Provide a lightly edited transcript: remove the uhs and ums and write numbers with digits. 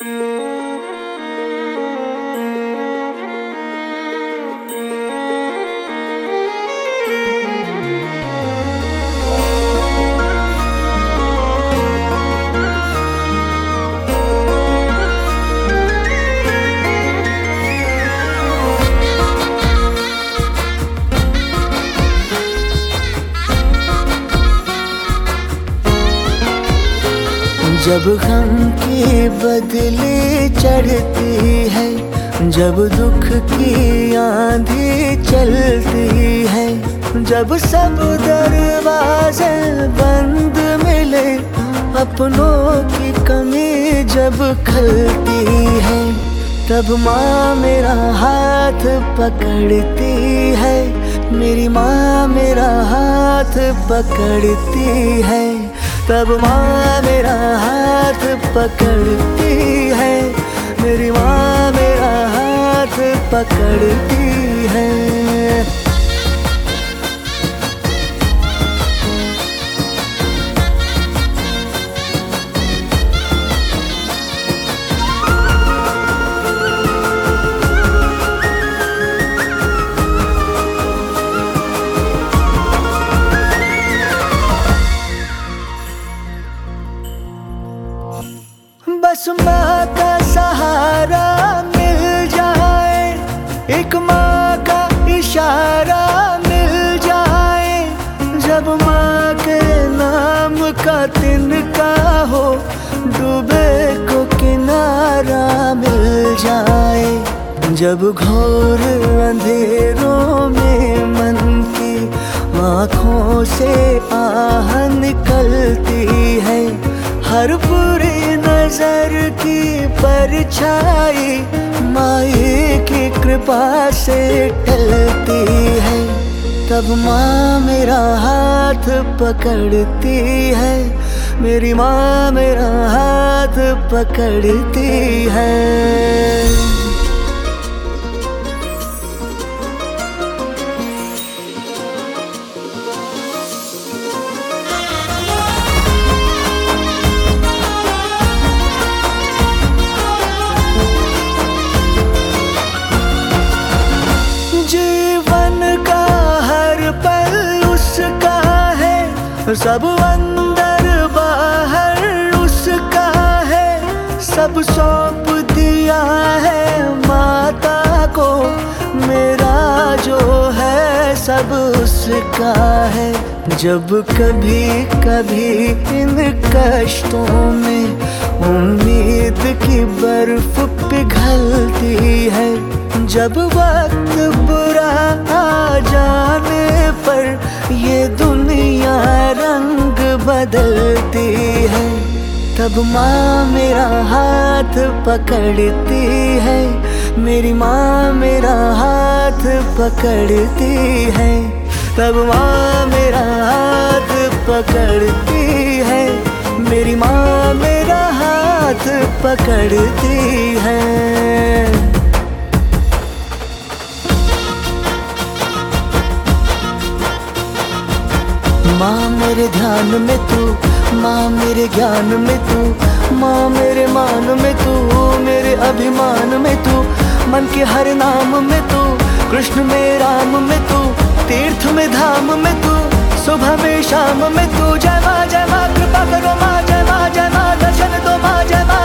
जब गम की बदली चढ़ती है, जब दुख की आंधी चलती है, जब सब दरवाजे बंद मिले, अपनों की कमी जब खलती है, तब माँ मेरा हाथ पकड़ती है, मेरी माँ मेरा हाथ पकड़ती है, तब माँ मेरा हाथ पकड़ती है, मेरी माँ मेरा हाथ पकड़ती है। बस माँ का सहारा मिल जाए, एक माँ का इशारा मिल जाए, जब माँ के नाम का तिनका हो, डूबे को किनारा मिल जाए, जब घोर अंधेरों में मन की आँखों से आह निकलती है, हर बुरी नजर की परछाई माई की कृपा से टलती है, तब माँ मेरा हाथ पकड़ती है, मेरी माँ मेरा हाथ पकड़ती है। सब अंदर बाहर उसका है, सब सौंप दिया है माता को, मेरा जो है सब उसका है। जब कभी कभी इन कष्टों में उम्मीद की बर्फ पिघलती है, जब वक्त बुरा आ जाने पर ये दुनिया रंग बदलती है, तब माँ मेरा हाथ पकड़ती है, मेरी माँ मेरा हाथ पकड़ती है, तब माँ मेरा हाथ पकड़ती है, मेरी माँ मेरा हाथ पकड़ती है। माँ मेरे ध्यान में तू, माँ मेरे ज्ञान में तू, माँ मेरे मान में तू, मेरे अभिमान में तू, मन के हर नाम में तू, कृष्ण में राम में तू, तीर्थ में धाम में तू, सुबह में शाम में तू। जय माँ कृपा करो माँ, जय माँ दर्शन दो माँ, जय माँ